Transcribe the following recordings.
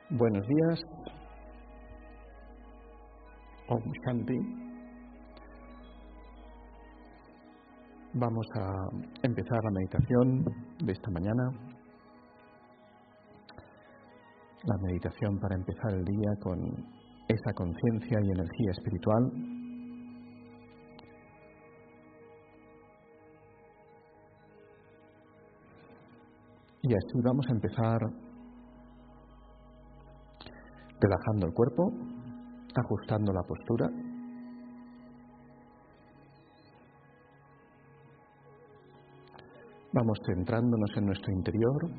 Buenos días. Om Shanti. Vamos a empezar la meditación de esta mañana. La meditación para empezar el día con esa conciencia y energía espiritual. Y así vamos a empezar relajando el cuerpo, ajustando la postura. Vamos centrándonos en nuestro interior.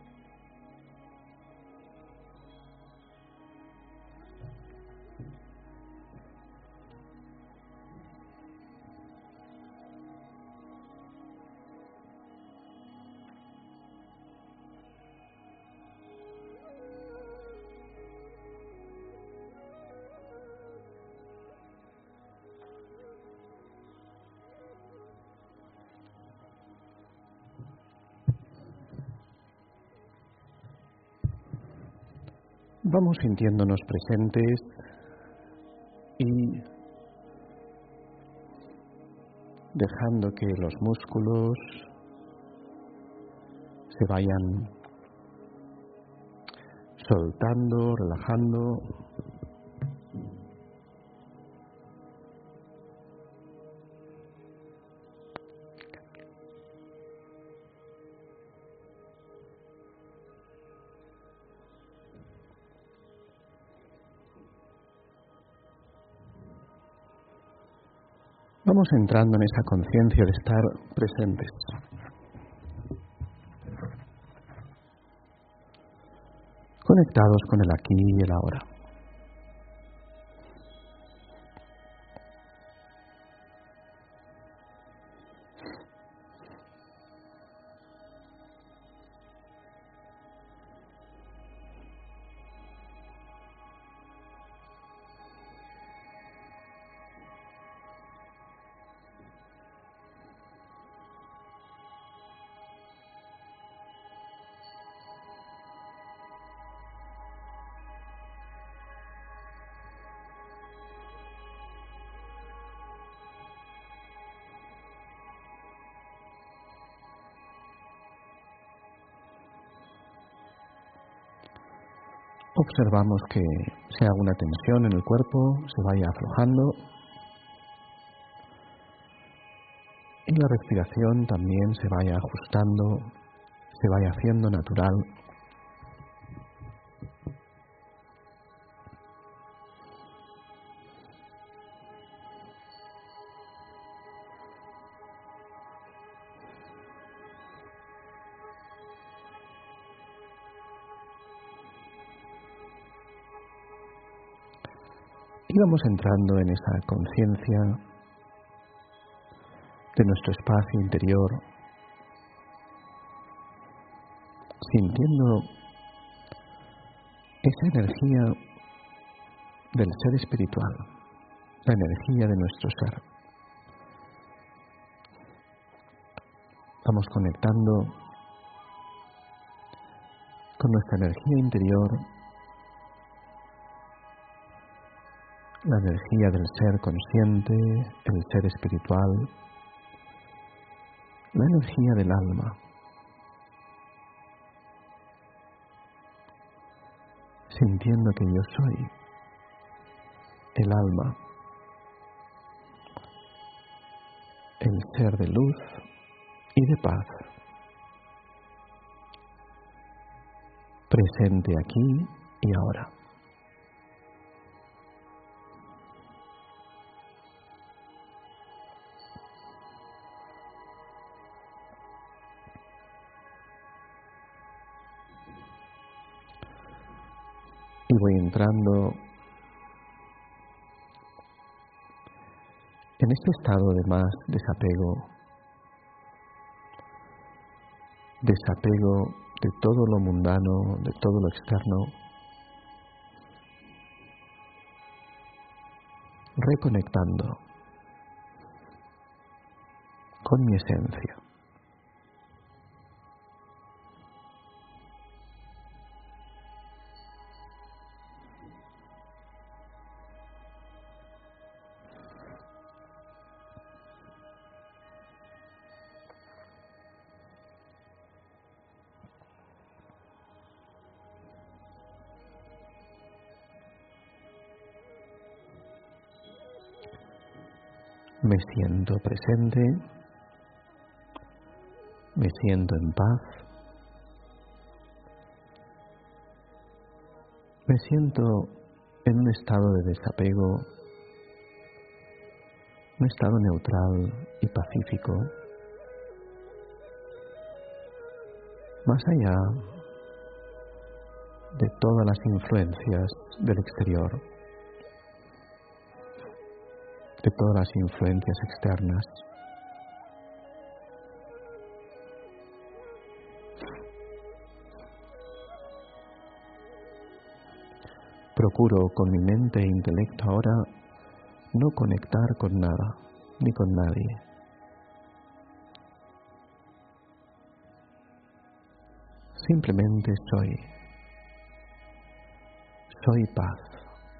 Vamos sintiéndonos presentes y dejando que los músculos se vayan soltando, relajando. Vamos entrando en esa conciencia de estar presentes. Conectados con el aquí y el ahora. Observamos que si hay alguna tensión en el cuerpo, se vaya aflojando. Y la respiración también se vaya ajustando, se vaya haciendo natural. Y vamos entrando en esa conciencia de nuestro espacio interior, sintiendo esa energía del ser espiritual, la energía de nuestro ser. Vamos conectando con nuestra energía interior, la energía del ser consciente, el ser espiritual, la energía del alma, sintiendo que yo soy el alma, el ser de luz y de paz, presente aquí y ahora. Y voy entrando en este estado de más desapego de todo lo mundano, de todo lo externo, reconectando con mi esencia. Me siento presente, me siento en paz, me siento en un estado de desapego, un estado neutral y pacífico, más allá de todas las influencias del exterior, de todas las influencias externas. Procuro con mi mente e intelecto ahora no conectar con nada ni con nadie. Simplemente soy paz.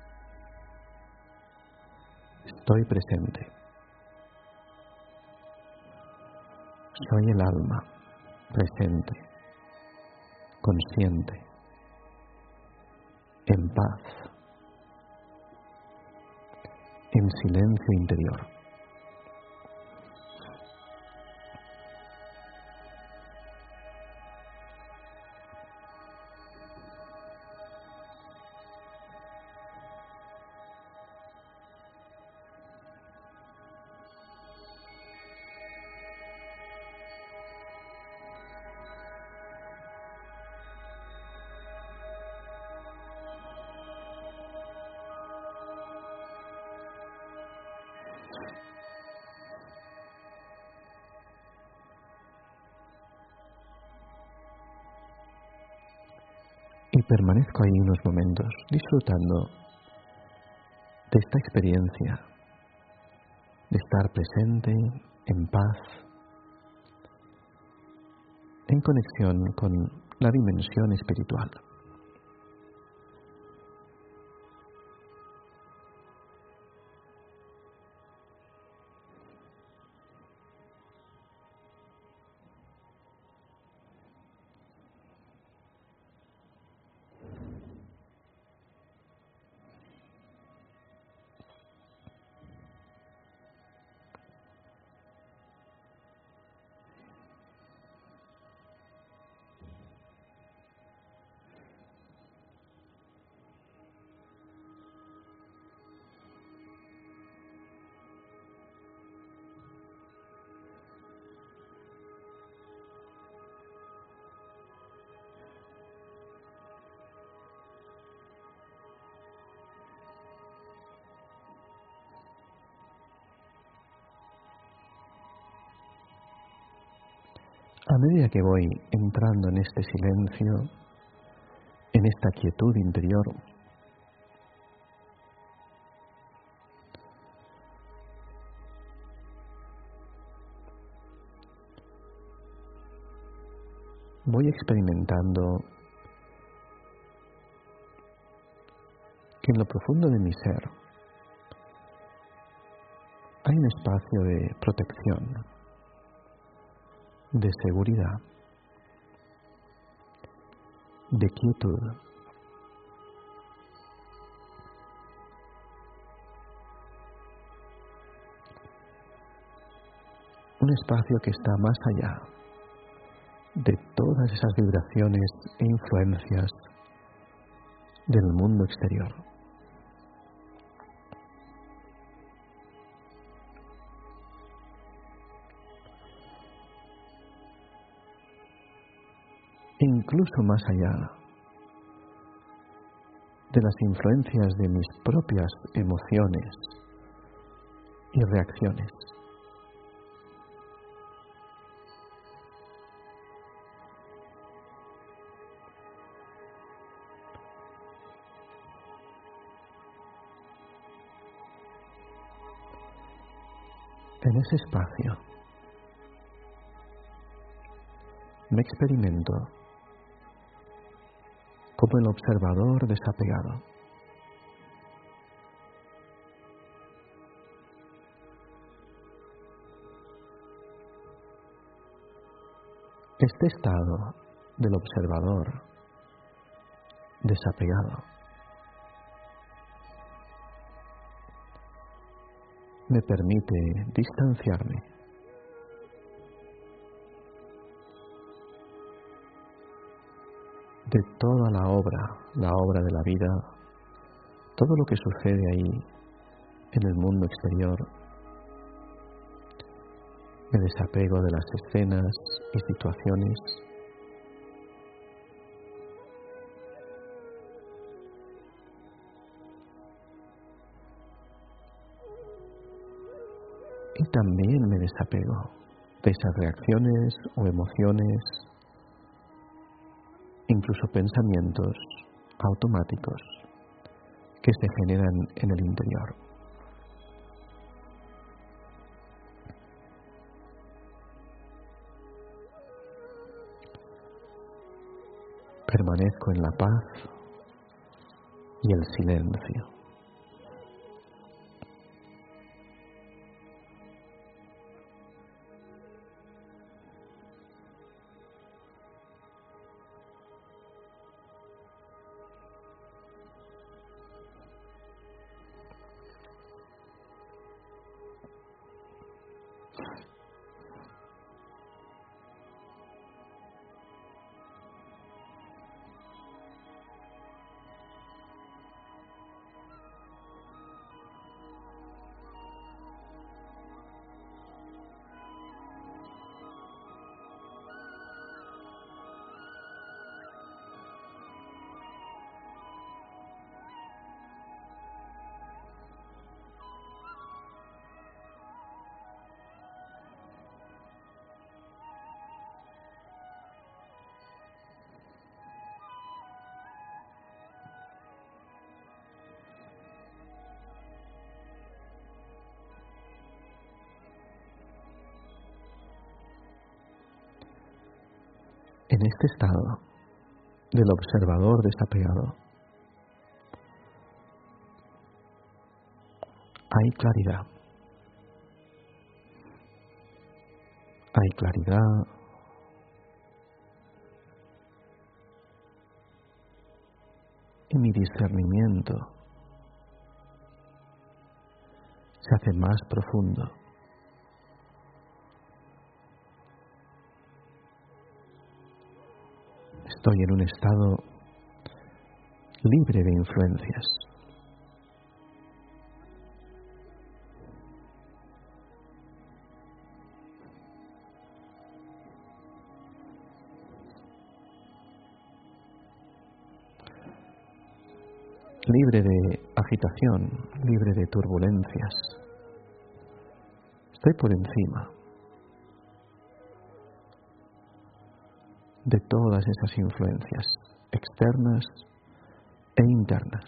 Estoy presente. Soy el alma presente, consciente, en paz, en silencio interior. Y permanezco ahí unos momentos disfrutando de esta experiencia, de estar presente, en paz, en conexión con la dimensión espiritual. A medida que voy entrando en este silencio, en esta quietud interior, voy experimentando que en lo profundo de mi ser hay un espacio de protección, de seguridad, de quietud. Un espacio que está más allá de todas esas vibraciones e influencias del mundo exterior. Incluso más allá de las influencias de mis propias emociones y reacciones. En ese espacio me experimento como el observador desapegado. Este estado del observador desapegado me permite distanciarme de toda la obra de la vida, todo lo que sucede ahí en el mundo exterior. Me desapego de las escenas y situaciones y también me desapego de esas reacciones o emociones, incluso pensamientos automáticos que se generan en el interior. Permanezco en la paz y el silencio. En este estado del observador desapegado hay claridad. Hay claridad y mi discernimiento se hace más profundo. Estoy en un estado libre de influencias. Libre de agitación, libre de turbulencias. Estoy por encima de todas esas influencias externas e internas.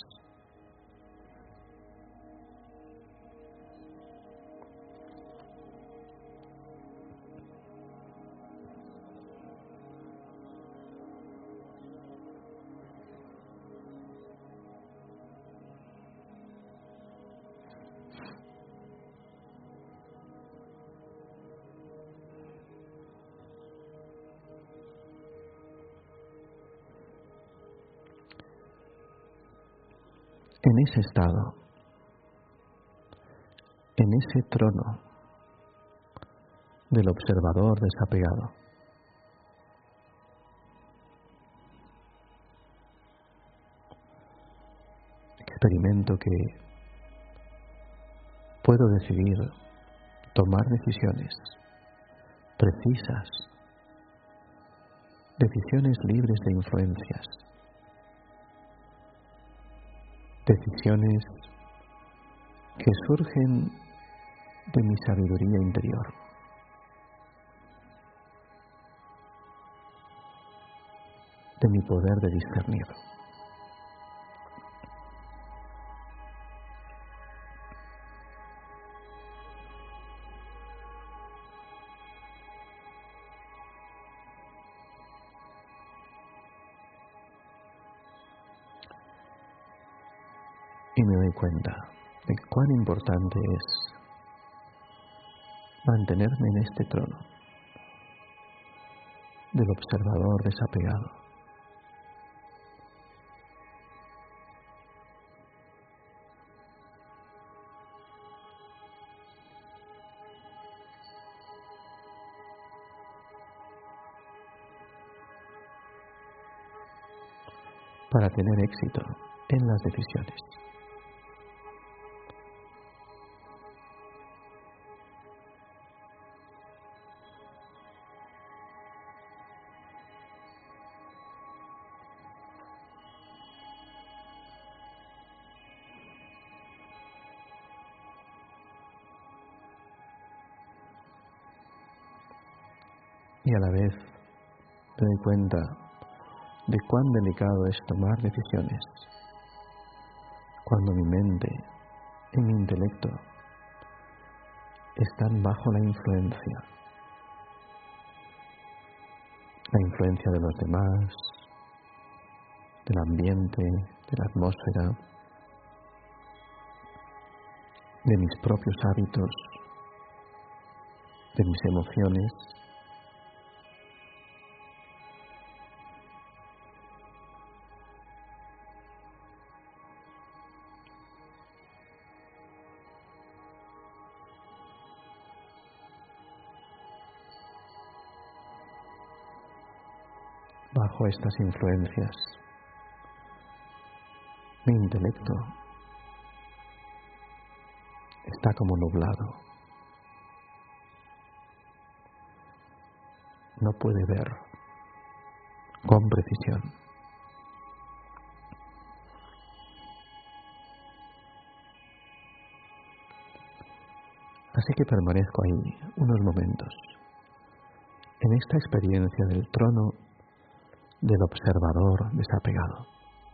En ese estado, en ese trono del observador desapegado, experimento que puedo decidir tomar decisiones precisas, decisiones libres de influencias, decisiones que surgen de mi sabiduría interior. De mi poder de discernir. Y me doy cuenta de cuán importante es mantenerme en este trono del observador desapegado. para tener éxito en las decisiones. Y a la vez me doy cuenta de cuán delicado es tomar decisiones cuando mi mente y mi intelecto están bajo la influencia de los demás, del ambiente, de la atmósfera, de mis propios hábitos, de mis emociones. Bajo estas influencias, mi intelecto está como nublado. No puede ver con precisión. Así que permanezco ahí unos momentos, en esta experiencia del trono del observador desapegado.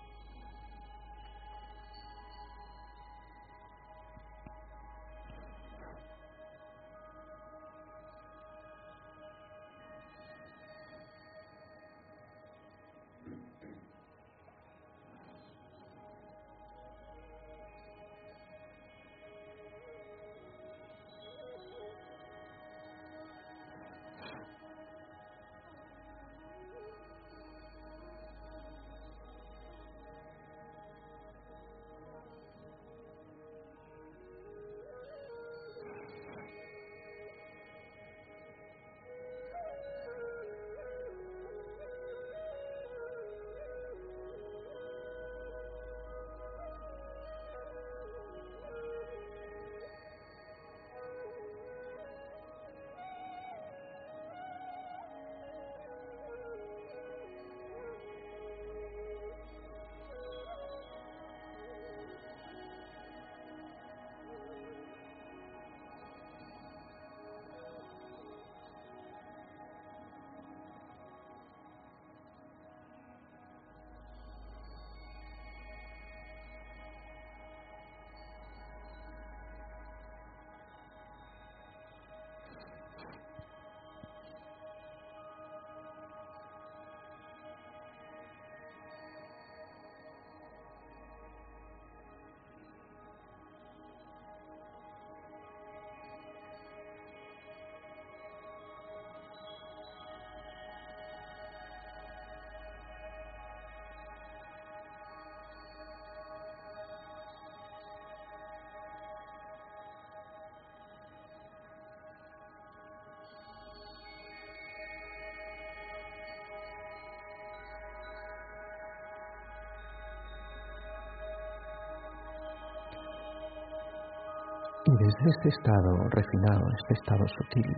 Y desde este estado refinado, este estado sutil,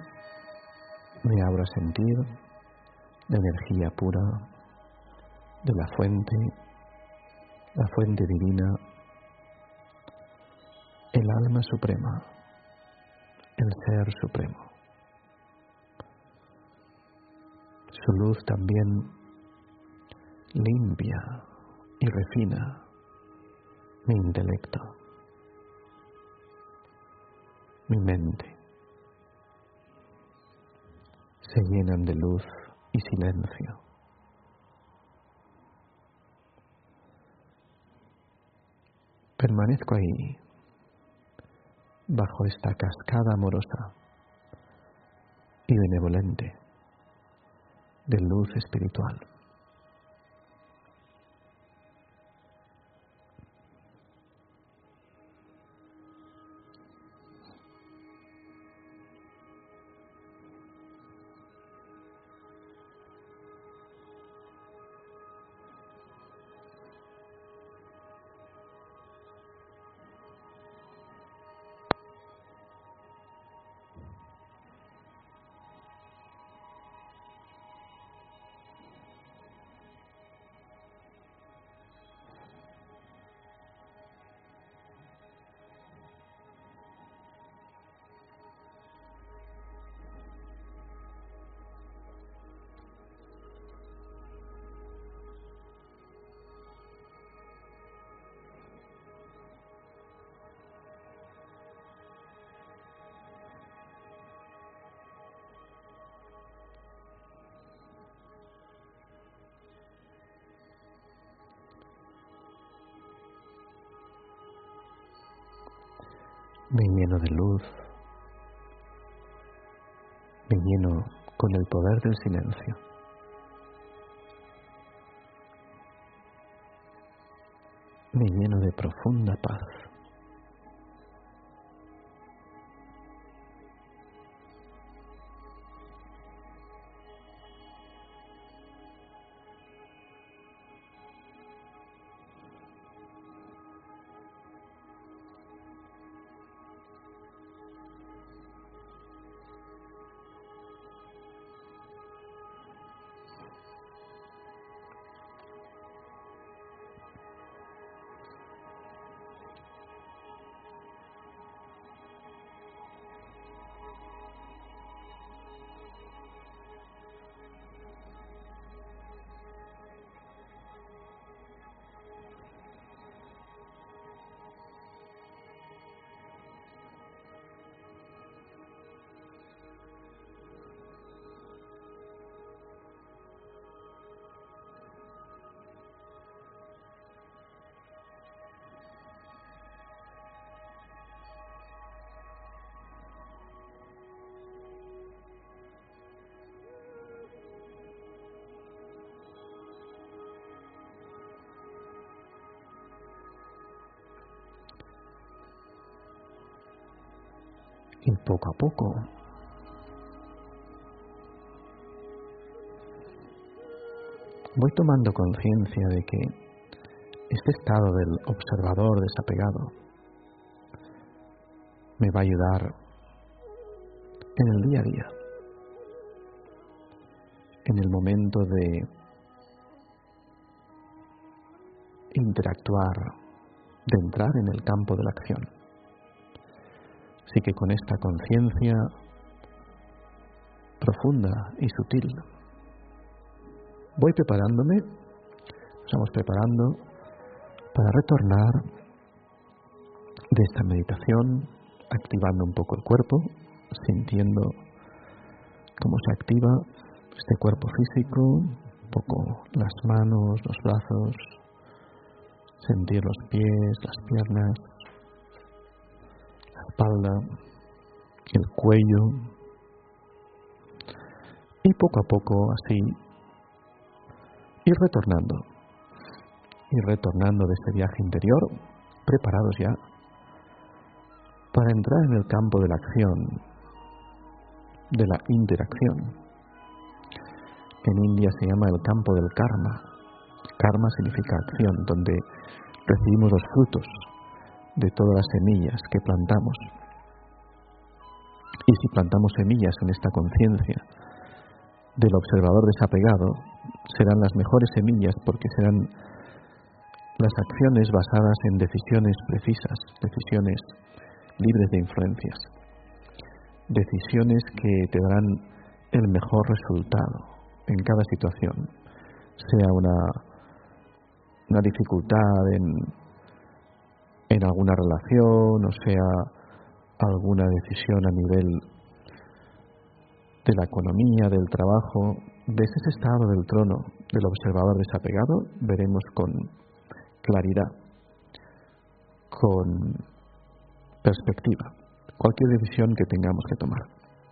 me abro a sentir la energía pura de la fuente divina, el alma suprema, el ser supremo. Su luz también limpia y refina mi intelecto, mi mente. Se llenan de luz y silencio. Permanezco ahí, bajo esta cascada amorosa y benevolente de luz espiritual. Me lleno de luz, me lleno con el poder del silencio. Me lleno de profunda paz. Y poco a poco voy tomando conciencia de que este estado del observador desapegado me va a ayudar en el día a día, en el momento de interactuar, de entrar en el campo de la acción. Así que con esta conciencia profunda y sutil voy preparándome, nos vamos preparando para retornar de esta meditación, activando un poco el cuerpo, sintiendo cómo se activa este cuerpo físico, un poco las manos, los brazos, sentir los pies, las piernas, la espalda, el cuello, y poco a poco así ir retornando de este viaje interior, preparados ya para entrar en el campo de la acción, de la interacción. En India se llama el campo del karma. Karma significa acción, donde recibimos los frutos de todas las semillas que plantamos. Y si plantamos semillas en esta conciencia del observador desapegado, serán las mejores semillas porque serán las acciones basadas en decisiones precisas, decisiones libres de influencias, decisiones que te darán el mejor resultado en cada situación, sea una dificultad en alguna relación, o sea alguna decisión a nivel de la economía, del trabajo. Desde ese estado del trono del observador desapegado veremos con claridad, con perspectiva, cualquier decisión que tengamos que tomar.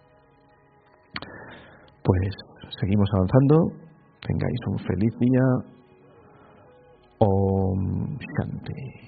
Pues seguimos avanzando. Tengáis un feliz día. Om Shanti.